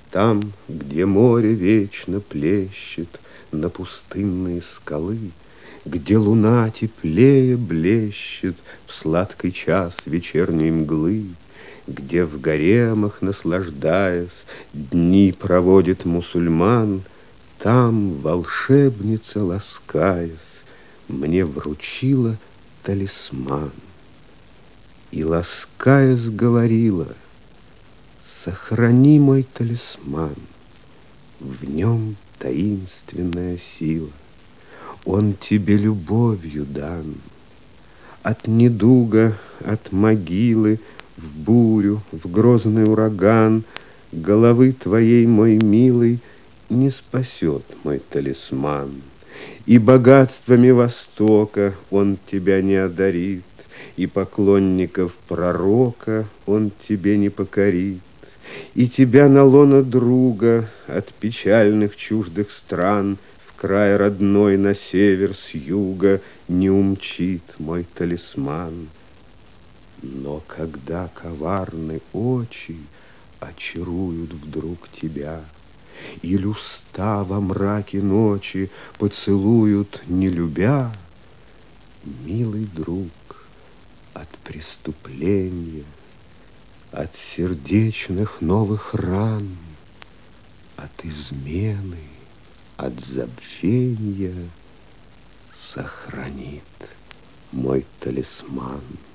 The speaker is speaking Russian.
Там, где море вечно плещет на пустынные скалы, где луна теплее блещет в сладкий час вечерней мглы, где в гаремах, наслаждаясь, дни проводит мусульман, там волшебница, ласкаясь, мне вручила талисман. И, ласкаясь, говорила: сохрани мой талисман, в нем таинственная сила, он тебе любовью дан. От недуга, от могилы, в бурю, в грозный ураган головы твоей, мой милый, не спасет мой талисман. И богатствами Востока он тебя не одарит, и поклонников пророка он тебе не покорит, и тебя на лоно друга от печальных чуждых стран в край родной на север с юга не умчит мой талисман. Но когда коварны очи очаруют вдруг тебя, или уста во мраке ночи поцелуют, не любя, милый друг, от преступления, от сердечных новых ран, от измены, от забвения сохранит мой талисман.